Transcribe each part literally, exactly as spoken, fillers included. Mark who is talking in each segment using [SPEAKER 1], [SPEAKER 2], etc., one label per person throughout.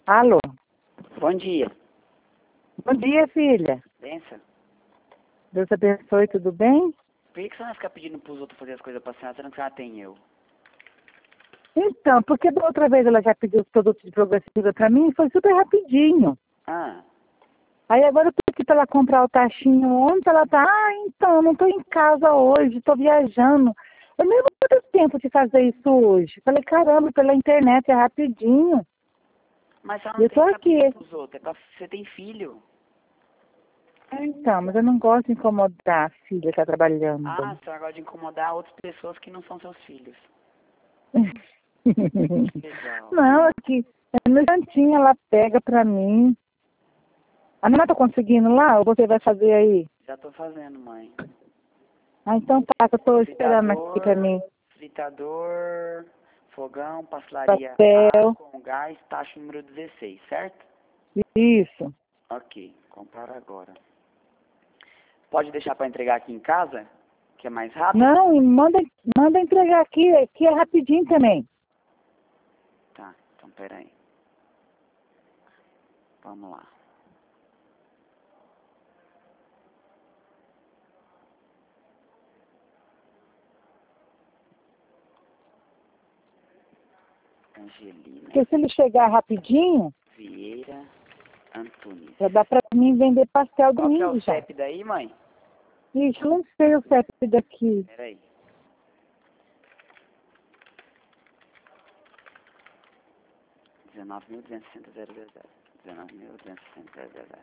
[SPEAKER 1] Alô?
[SPEAKER 2] Bom dia.
[SPEAKER 1] Bom dia, filha.
[SPEAKER 2] Benção.
[SPEAKER 1] Deus abençoe, tudo bem?
[SPEAKER 2] Por que que você não fica pedindo pros outros fazer as coisas pra senhora, sendo que ela tem eu?
[SPEAKER 1] Então, porque da outra vez ela já pediu os produtos de progressiva pra mim e foi super rapidinho.
[SPEAKER 2] Ah,
[SPEAKER 1] Aí agora eu tô aqui pra ela comprar o tachinho ontem, ela tá, ah, então, eu não tô em casa hoje, tô viajando. Eu nem vou ter tempo de fazer isso hoje. Falei, caramba, pela internet é rapidinho.
[SPEAKER 2] mas ela
[SPEAKER 1] E
[SPEAKER 2] não
[SPEAKER 1] eu
[SPEAKER 2] tem
[SPEAKER 1] tô
[SPEAKER 2] que ficar
[SPEAKER 1] aqui.
[SPEAKER 2] pedindo pros outros, é pra... você tem filho.
[SPEAKER 1] Então, mas eu não gosto de incomodar a filha que tá trabalhando.
[SPEAKER 2] Ah, você agora de incomodar outras pessoas que não são seus filhos. Legal.
[SPEAKER 1] Não, aqui, no cantinho ela pega pra mim. A mamãe tá conseguindo lá ou você vai fazer aí?
[SPEAKER 2] Já tô fazendo, mãe.
[SPEAKER 1] Ah, então tá, que eu tô esperando aqui pra
[SPEAKER 2] Fritador,
[SPEAKER 1] mim.
[SPEAKER 2] fritador, fogão, pastelaria
[SPEAKER 1] Papel,
[SPEAKER 2] A com gás, taxa número dezesseis, certo?
[SPEAKER 1] isso.
[SPEAKER 2] Ok, comprar agora. Pode deixar pra entregar aqui em casa, que é mais rápido?
[SPEAKER 1] Não, e manda, manda entregar aqui, aqui é rapidinho também.
[SPEAKER 2] Tá, então peraí. Vamos lá. Angelina
[SPEAKER 1] Porque se ele chegar rapidinho,
[SPEAKER 2] Vieira Antunes.
[SPEAKER 1] já dá pra mim vender pastel
[SPEAKER 2] Qual que é
[SPEAKER 1] domingo
[SPEAKER 2] o
[SPEAKER 1] já.
[SPEAKER 2] C E P daí, mãe?
[SPEAKER 1] Ixi, eu não sei o C E P daqui.
[SPEAKER 2] Peraí. dezenove mil duzentos e sessenta zero zero zero. dezenove mil duzentos e sessenta zero zero zero.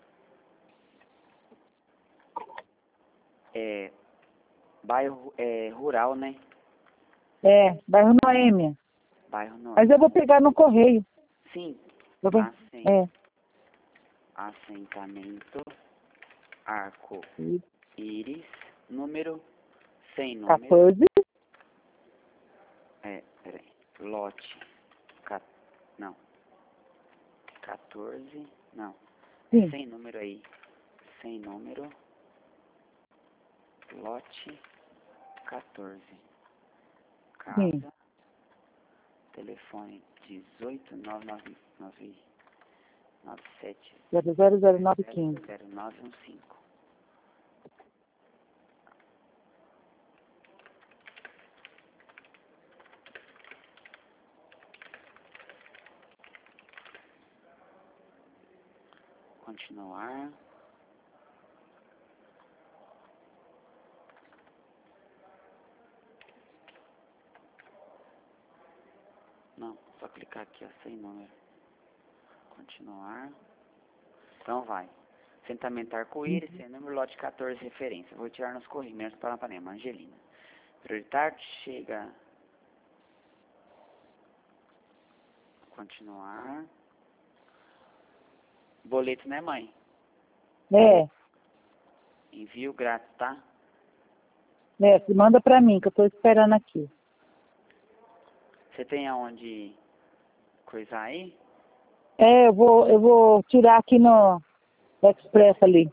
[SPEAKER 2] É, bairro é, rural, né?
[SPEAKER 1] É, bairro Noêmia.
[SPEAKER 2] Bairro Norte.
[SPEAKER 1] Mas eu vou pegar no correio.
[SPEAKER 2] Sim.
[SPEAKER 1] Eu vou...
[SPEAKER 2] Assen,
[SPEAKER 1] É.
[SPEAKER 2] assentamento Arco
[SPEAKER 1] E
[SPEAKER 2] Íris, número, sem número.
[SPEAKER 1] quatorze.
[SPEAKER 2] É, peraí. Lote. Ca, não. quatorze. Não.
[SPEAKER 1] Sim.
[SPEAKER 2] Sem número aí. Sem número. Lote quatorze. Casa.
[SPEAKER 1] Sim.
[SPEAKER 2] Telefone dezoito nove nove nove nove sete
[SPEAKER 1] zero zero zero nove quinze.
[SPEAKER 2] zero nove um cinco. Continuar. Não, só clicar aqui, ó, sem número. Continuar. Então vai. Assentamento Arco-Íris, sem número, lote quatorze, referência. Vou tirar nos corrimentos para Paranapanema. Angelina. Prioritário, chega. Continuar. Boleto, né, mãe?
[SPEAKER 1] É,
[SPEAKER 2] Envio grátis, tá?
[SPEAKER 1] é, se manda pra mim, que eu tô esperando aqui.
[SPEAKER 2] Você tem aonde coisar aí?
[SPEAKER 1] É, eu vou, eu vou tirar aqui no Express ali.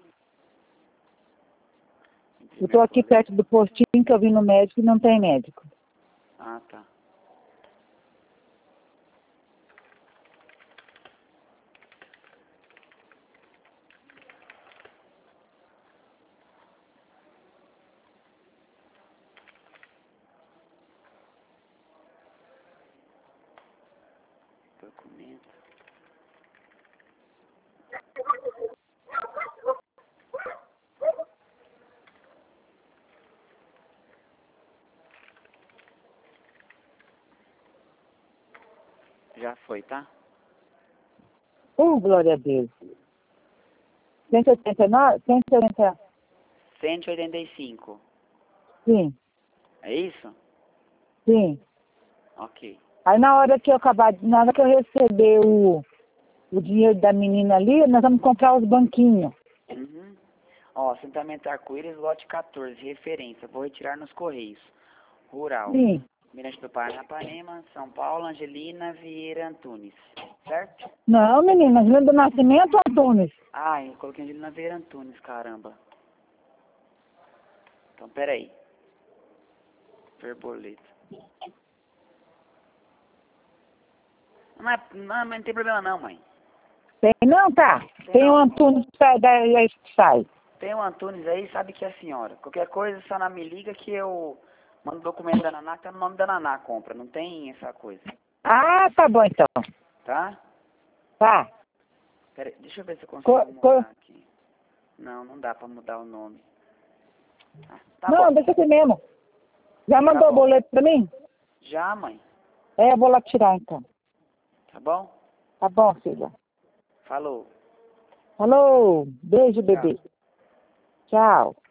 [SPEAKER 1] Eu tô aqui perto do postinho que eu vim no médico e não tem médico.
[SPEAKER 2] Ah, tá. Documento. Já foi, tá?
[SPEAKER 1] Oh, glória a Deus. cento e oitenta e nove? cento e oitenta?
[SPEAKER 2] cento e oitenta e cinco.
[SPEAKER 1] Sim,
[SPEAKER 2] É isso?
[SPEAKER 1] sim.
[SPEAKER 2] Ok.
[SPEAKER 1] Aí na hora que eu acabar, na hora que eu receber o, o dinheiro da menina ali, nós vamos comprar os banquinhos.
[SPEAKER 2] Uhum. Ó, assentamento Arco-Íris, lote quatorze, referência. Vou retirar nos Correios. Rural.
[SPEAKER 1] Sim.
[SPEAKER 2] Mirante do Paranapanema, São Paulo, Angelina Vieira Antunes. Certo?
[SPEAKER 1] Não, menina, Angelina do Nascimento, Antunes.
[SPEAKER 2] Ah, eu coloquei Angelina Vieira Antunes, caramba. Então, peraí. Verboleto. Não, é, não, mas não tem problema não, mãe.
[SPEAKER 1] Tem não, tá?
[SPEAKER 2] Tem,
[SPEAKER 1] Tem
[SPEAKER 2] não.
[SPEAKER 1] o Antônio que sai, daí que sai.
[SPEAKER 2] Tem o Antunes aí, sabe que é a senhora. Qualquer coisa, só não me liga que eu mando o documento da Naná, que tá no nome da Naná a compra. Não tem essa coisa.
[SPEAKER 1] Ah, tá bom então.
[SPEAKER 2] Tá?
[SPEAKER 1] Tá.
[SPEAKER 2] Pera aí, deixa eu ver se eu consigo
[SPEAKER 1] Co-
[SPEAKER 2] mudar
[SPEAKER 1] co-
[SPEAKER 2] aqui. Não, não dá pra mudar o nome. Ah, tá
[SPEAKER 1] não,
[SPEAKER 2] bom.
[SPEAKER 1] deixa assim mesmo. Já mandou
[SPEAKER 2] Tá
[SPEAKER 1] o
[SPEAKER 2] bom.
[SPEAKER 1] boleto pra mim?
[SPEAKER 2] Já, mãe.
[SPEAKER 1] É, eu vou lá tirar então.
[SPEAKER 2] Tá bom?
[SPEAKER 1] Tá bom, filha.
[SPEAKER 2] Falou.
[SPEAKER 1] Alô, beijo,
[SPEAKER 2] Tchau.
[SPEAKER 1] bebê. Tchau.